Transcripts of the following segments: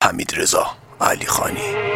حمیدرضا علیخانی.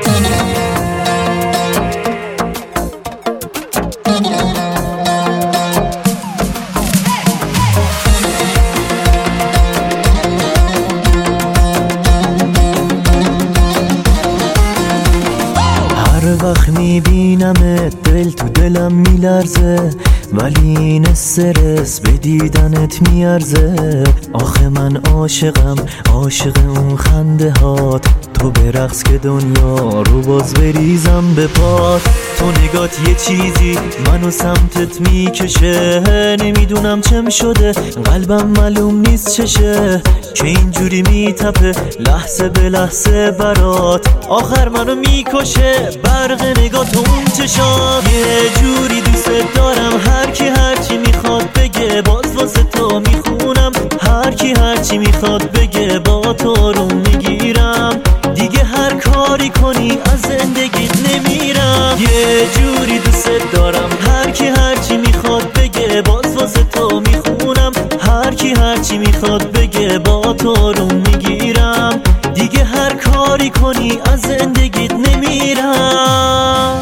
هر وقت میبینمت دل تو دلم میلرزه، ولی این استرس به دیدنت میارزه. آخه من عاشقم، عاشق اون خنده هات، تو برقص که دنیا رو باز بریزم به پات. تو نگات یه چیزی منو سمتت میکشه، نمیدونم چم شده قلبم معلوم نیست چشه، که اینجوری میتپه لحظه به لحظه برات. آخر منو میکشه برق نگات اون چشات. یه جوری دوست دارم هر کی هرچی میخواد بگه، باز واسه تو میخونم. هر کی هرچی میخواد بگه با تو رو میگیرم. دیگه هر کاری کنی از زندگیت نمیرم. یه جوری دوست دارم هر کی هرچی میخواد بگه، باز واسه تو میخونم. هر کی هرچی میخواد بگه با تو رو میگیرم. دیگه هر کاری کنی از زندگیت نمیرم.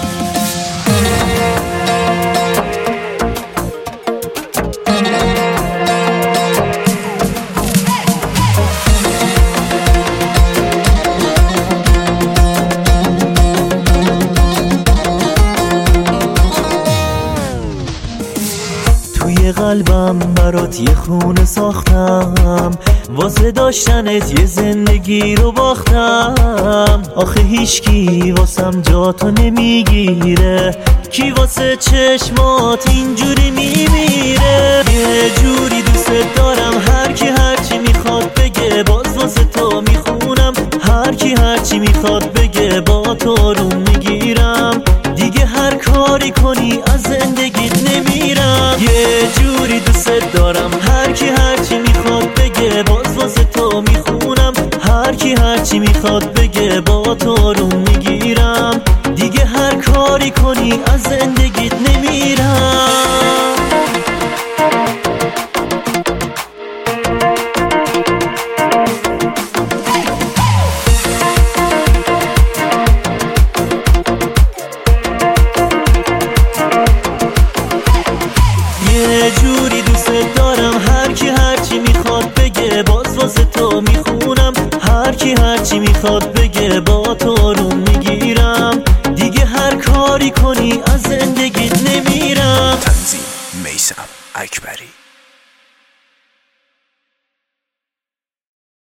توی قلبم برات یه خونه ساختم، واسه داشتنت یه زندگی رو باختم. آخه هیچکی واسم جاتو نمیگیره، کی واسه چشمات اینجوری میمیره. یه جوری دوست دارم هر کی هرچی میخواد بگه، باز واسه تو میخونم. هر کی هرچی میخواد بگه با تو رو میگیرم. دیگه هر کاری کنی از زندگیت نمیرم. یه جوری دوست دارم هر کی هرچی میخواد بگه، باز واسه تو میخونم. هر کی هرچی میخواد بگه با تو رو میگیرم. دیگه هر کاری کنی از زندگیت نمیرم. یه جوری دوست دارم هر کی هرچی میخواد بگه، باز واسه تو میخونم. هر کی هرچی میخواد بگه با تو رو میگیرم. دیگه هر کاری کنی از زندگیت نمیرم. تنظیم میثم اکبری.